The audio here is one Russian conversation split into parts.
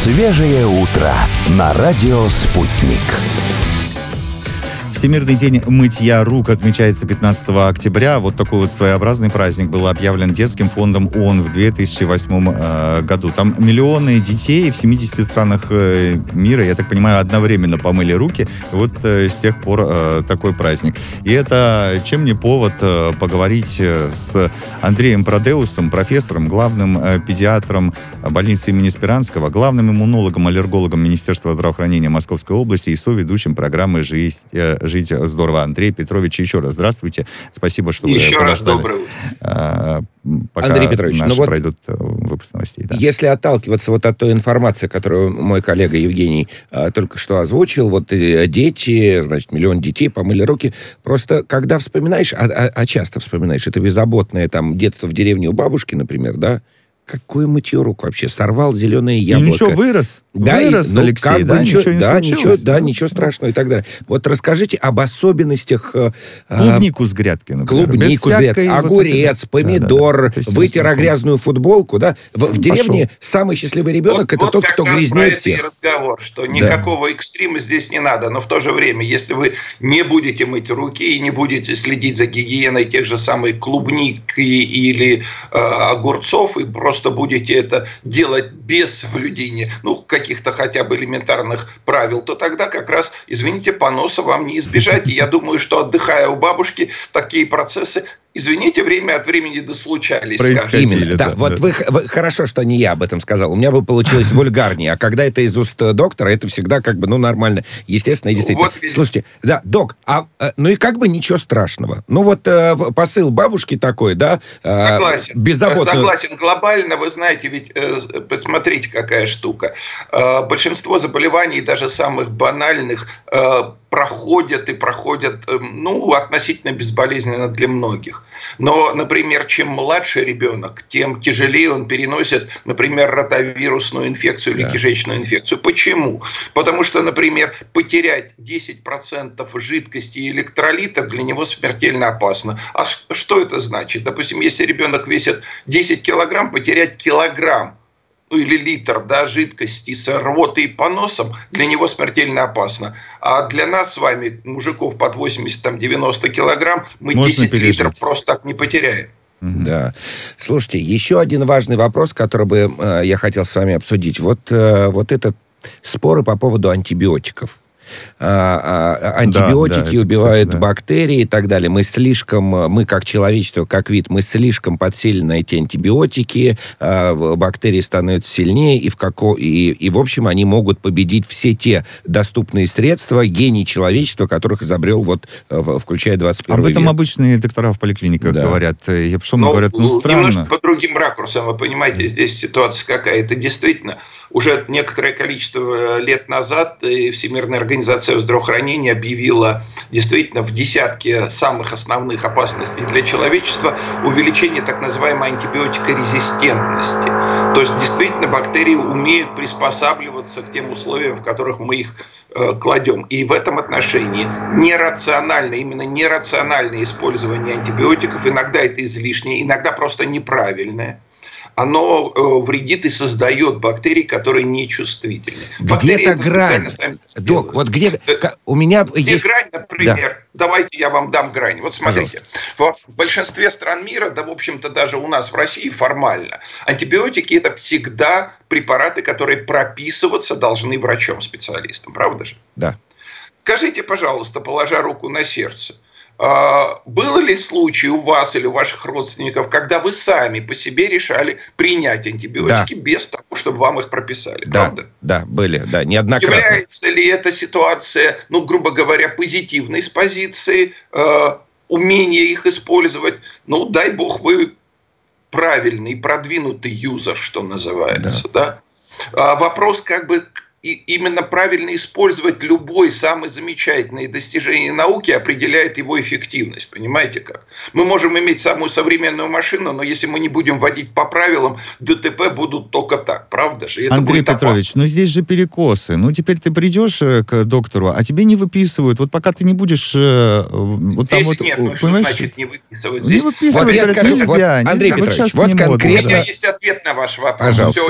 Свежее утро на радио «Спутник». Всемирный день мытья рук отмечается 15 октября. Вот такой вот своеобразный праздник был объявлен Детским фондом ООН в 2008 году. Там миллионы детей в 70 странах мира, я так понимаю, одновременно помыли руки. И вот с тех пор такой праздник. И это чем не повод поговорить с Андреем Продеусом, профессором, главным педиатром больницы имени Спиранского, главным иммунологом-аллергологом Министерства здравоохранения Московской области и соведущим программы «Жить здорово». Андрей Петрович, еще раз здравствуйте. Спасибо, что вы подождали. Еще раз доброе утро. Пока Андрей Петрович, наши пройдут выпуск новостей. Да. Если отталкиваться вот от той информации, которую мой коллега Евгений только что озвучил, вот дети, значит, миллион детей помыли руки, просто когда вспоминаешь, часто вспоминаешь, это беззаботное там детство в деревне у бабушки, например, да, какое мытье рук вообще? Сорвал зеленое яблоко. И ничего, вырос. Да, вырос, Алексей, как да? бы Ничего не случилось. ничего страшного и так далее. Вот расскажите об особенностях... Клубнику с грядки, например. Клубнику с грядки, огурец, помидор, вытер грязную футболку, да? В деревне самый счастливый ребенок это тот, кто грязнее всех. Вот разговор, что никакого экстрима здесь не надо, но в то же время, если вы не будете мыть руки и не будете следить за гигиеной тех же самых клубник или огурцов, и просто будете это делать без соблюдения, каких-то хотя бы элементарных правил, то тогда как раз, извините, поноса вам не избежать. И я думаю, что, отдыхая у бабушки, такие процессы, извините, время от времени дослучались. Именно, да. Вот вы хорошо, что не я об этом сказал. У меня бы получилось вульгарнее. А когда это из уст доктора, это всегда как бы, нормально. Естественно и действительно. Вот, слушайте, да, док, и как бы ничего страшного. Посыл бабушки такой, да? Согласен. Беззаботную... Согласен. Глобально, вы знаете, ведь посмотрите, какая штука. Большинство заболеваний, даже самых банальных, проходят относительно безболезненно для многих. Но, например, чем младше ребенок, тем тяжелее он переносит, например, ротавирусную инфекцию или кишечную инфекцию. Почему? Потому что, например, потерять 10% жидкости и электролитов для него смертельно опасно. А что это значит? Допустим, если ребенок весит 10 килограмм, потерять килограмм или литр жидкости с рвотой и поносом для него смертельно опасно. А для нас с вами, мужиков под 80-90 килограмм, мы можно 10 литров просто так не потеряем. Да. Слушайте, еще один важный вопрос, который бы я хотел с вами обсудить. Вот это споры по поводу антибиотиков. Антибиотики убивают бактерии и так далее. Мы как человечество, как вид, мы слишком подсели на эти антибиотики, бактерии становятся сильнее, и в общем, они могут победить все те доступные средства, гений человечества, которых изобрел, включая 21 век. Об этом обычные доктора в поликлиниках говорят. Я пошел, говорят, странно. Немножко по другим ракурсам, вы понимаете, здесь ситуация какая. Это действительно уже некоторое количество лет назад Всемирная организация здравоохранения объявила действительно в десятке самых основных опасностей для человечества увеличение так называемой антибиотикорезистентности. То есть действительно бактерии умеют приспосабливаться к тем условиям, в которых мы их кладем. И в этом отношении именно нерациональное использование антибиотиков, иногда это излишнее, иногда просто неправильное, оно вредит и создает бактерии, которые нечувствительны. Где-то грань. Док, вот где... У меня есть... грань, например? Да. Давайте я вам дам грань. Вот смотрите. Пожалуйста. В большинстве стран мира, в общем-то, даже у нас в России формально, антибиотики – это всегда препараты, которые прописываться должны врачом-специалистом. Правда же? Да. Скажите, пожалуйста, положа руку на сердце, было ли случай у вас или у ваших родственников, когда вы сами по себе решали принять антибиотики без того, чтобы вам их прописали? Правда? Да, были, неоднократно. Является ли эта ситуация, грубо говоря, позитивной с позиции умения их использовать? Дай бог, вы правильный, продвинутый юзер, что называется. Да? Вопрос и именно правильно использовать любой самый замечательный достижение науки определяет его эффективность. Понимаете как? Мы можем иметь самую современную машину, но если мы не будем водить по правилам, ДТП будут только так. Правда же? Андрей Петрович, здесь же перекосы. Теперь ты придешь к доктору, а тебе не выписывают. Вот пока ты не будешь... Здесь нет, что значит не выписывать? Не выписывать, Андрей Петрович, конкретно... У меня есть ответ на ваш вопрос. Пожалуйста. Все очень просто.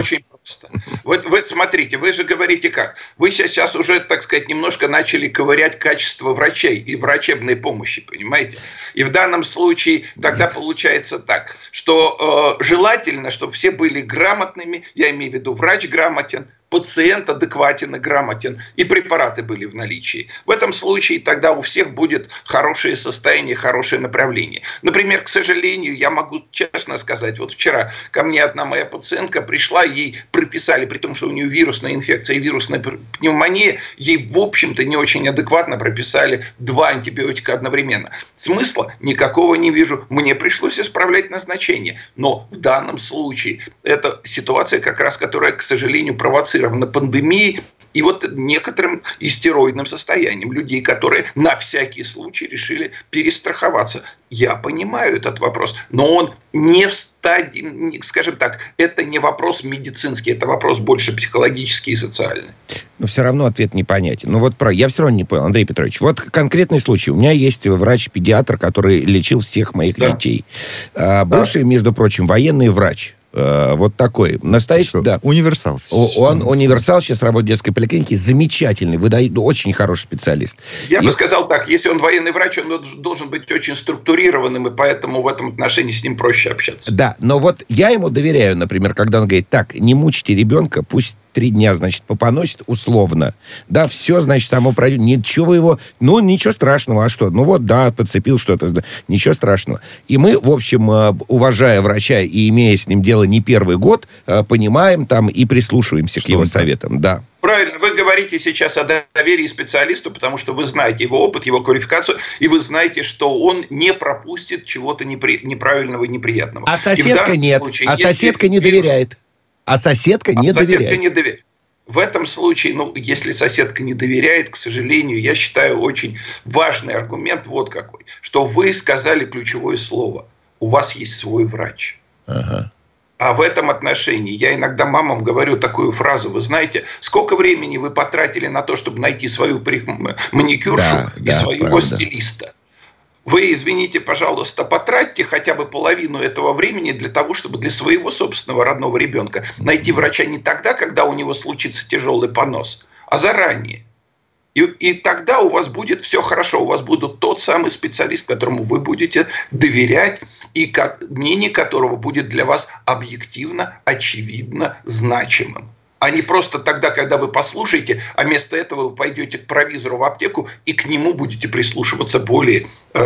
просто. Вот смотрите, вы же говорите как? Вы сейчас уже, так сказать, немножко начали ковырять качество врачей и врачебной помощи, понимаете? И в данном случае тогда получается так, что желательно, чтобы все были грамотными, я имею в виду врач грамотен, пациент адекватен и грамотен, и препараты были в наличии. В этом случае тогда у всех будет хорошее состояние, хорошее направление. Например, к сожалению, я могу честно сказать, вот вчера ко мне одна моя пациентка пришла, ей прописали, при том, что у нее вирусная инфекция и вирусная пневмония, ей, в общем-то, не очень адекватно прописали 2 антибиотика одновременно. Смысла никакого не вижу. Мне пришлось исправлять назначение. Но в данном случае это ситуация, как раз, которая, к сожалению, провоцирует пандемией и вот некоторым истероидным состоянием людей, которые на всякий случай решили перестраховаться. Я понимаю этот вопрос, но он не в стадии, скажем так, это не вопрос медицинский, это вопрос больше психологический и социальный. Но все равно ответ непонятен. Я все равно не понял, Андрей Петрович. Вот конкретный случай. У меня есть врач-педиатр, который лечил всех моих детей. Бывший, между прочим, военный врач. Вот такой. Настоящий, да. Универсал. Он универсал, сейчас работает в детской поликлинике. Замечательный, очень хороший специалист. Я бы сказал так, если он военный врач, он должен быть очень структурированным, и поэтому в этом отношении с ним проще общаться. Да, но вот я ему доверяю, например, когда он говорит, так, не мучите ребенка, пусть 3 дня, значит, попоносит условно. Да, все, значит, само пройдет. Ничего его... ничего страшного. А что? Подцепил что-то. Ничего страшного. И мы, в общем, уважая врача и имея с ним дело не первый год, понимаем там и прислушиваемся к его советам. Да. Правильно, вы говорите сейчас о доверии специалисту, потому что вы знаете его опыт, его квалификацию, и вы знаете, что он не пропустит чего-то неправильного и неприятного. А соседка нет. Соседка не доверяет. Соседка не доверяет. В этом случае, если соседка не доверяет, к сожалению, я считаю очень важный аргумент вот какой, что вы сказали ключевое слово. У вас есть свой врач. Ага. А в этом отношении я иногда мамам говорю такую фразу. Вы знаете, сколько времени вы потратили на то, чтобы найти свою маникюршу и своего стилиста? Вы, извините, пожалуйста, потратьте хотя бы половину этого времени для того, чтобы для своего собственного родного ребенка найти врача не тогда, когда у него случится тяжелый понос, а заранее. И тогда у вас будет все хорошо, у вас будет тот самый специалист, которому вы будете доверять, и мнение которого будет для вас объективно, очевидно, значимым. А не просто тогда, когда вы послушаете, а вместо этого вы пойдете к провизору в аптеку и к нему будете прислушиваться с более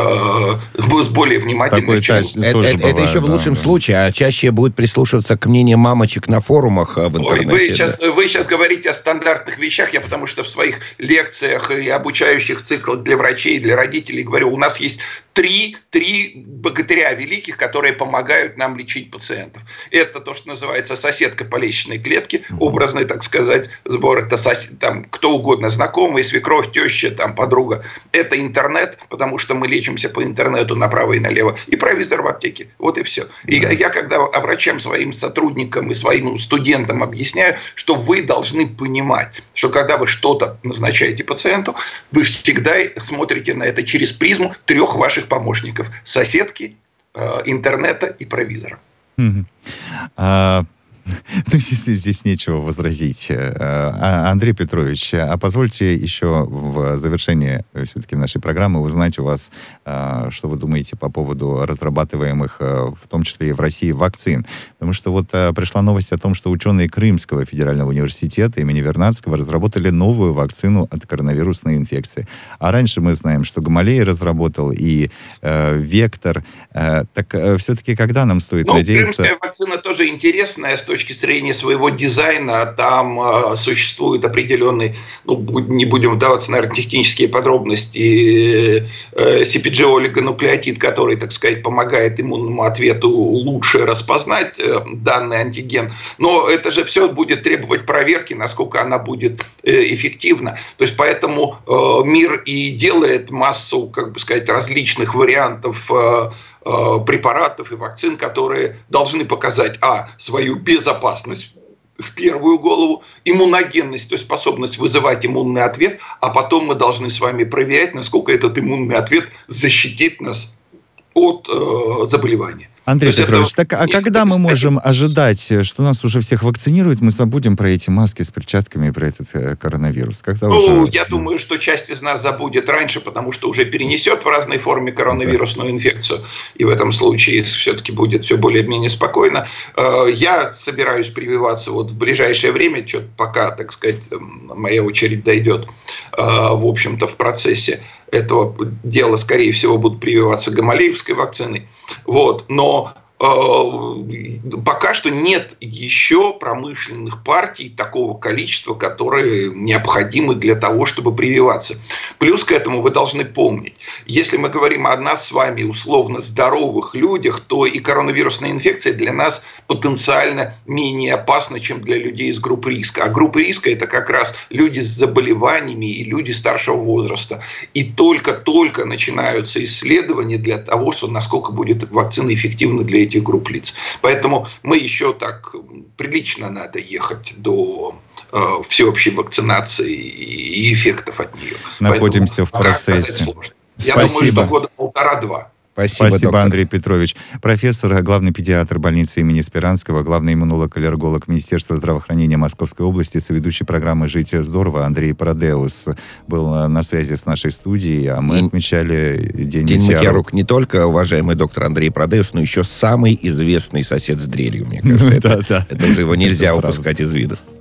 внимательно. Это еще в лучшем случае, а чаще будет прислушиваться к мнению мамочек на форумах в интернете. Вы сейчас говорите о стандартных вещах, я потому что в своих лекциях и обучающих циклах для врачей и для родителей говорю, у нас есть три богатыря великих, которые помогают нам лечить пациентов. Это то, что называется соседка по лестничной клетке, образный, так сказать, сбор. Это там кто угодно, знакомый, свекровь, теща, там, подруга. Это интернет, потому что мы лечимся по интернету направо и налево. И провизор в аптеке. Вот и все. И я когда врачам, своим сотрудникам и своим студентам объясняю, что вы должны понимать, что когда вы что-то назначаете пациенту, вы всегда смотрите на это через призму 3 ваших помощников. Соседки, интернета и провизора. Здесь нечего возразить. Андрей Петрович, а позвольте еще в завершении все-таки нашей программы узнать у вас, что вы думаете по поводу разрабатываемых, в том числе и в России, вакцин. Потому что вот пришла новость о том, что ученые Крымского федерального университета имени Вернадского разработали новую вакцину от коронавирусной инфекции. А раньше мы знаем, что Гамалей разработал и Вектор. Так все-таки когда нам стоит надеяться... Крымская вакцина тоже интересная с точки зрения своего дизайна. Там существует определенный, не будем вдаваться, наверное, в технические подробности, CpG-олигонуклеотид, который, так сказать, помогает иммунному ответу лучше распознать данный антиген. Но это же все будет требовать проверки, насколько она будет эффективна. То есть поэтому мир и делает массу, различных вариантов препаратов и вакцин, которые должны показать, свою безопасность в первую голову, иммуногенность, то есть способность вызывать иммунный ответ, а потом мы должны с вами проверять, насколько этот иммунный ответ защитит нас от заболевания. Андрей Петрович, так а когда мы можем ожидать, что нас уже всех вакцинируют, мы забудем про эти маски с перчатками и про этот коронавирус? Когда уже... Я думаю, что часть из нас забудет раньше, потому что уже перенесет в разной форме коронавирусную инфекцию, и в этом случае все-таки будет все более-менее спокойно. Я собираюсь прививаться вот в ближайшее время, что-то пока, так сказать, моя очередь дойдет, в общем-то, в процессе этого дела, скорее всего, будут прививаться гамалеевской вакциной. Вот. Но пока что нет еще промышленных партий такого количества, которые необходимы для того, чтобы прививаться. Плюс к этому вы должны помнить, если мы говорим о нас с вами условно здоровых людях, то и коронавирусная инфекция для нас потенциально менее опасна, чем для людей из группы риска. А группа риска – это как раз люди с заболеваниями и люди старшего возраста. И только-только начинаются исследования для того, что насколько будет вакцина эффективна для этих групп лиц. Поэтому мы еще так прилично надо ехать до всеобщей вакцинации и эффектов от нее. Находимся поэтому, в процессе. Я думаю, что года 1,5-2. Спасибо, Андрей Петрович. Профессор, главный педиатр больницы имени Спиранского, главный иммунолог-аллерголог Министерства здравоохранения Московской области, соведущий программы «Жить здорово» Андрей Парадеус был на связи с нашей студией, а мы отмечали День мытья рук. Не только уважаемый доктор Андрей Парадеус, но еще самый известный сосед с дрелью, мне кажется. Это уже его нельзя упускать из вида.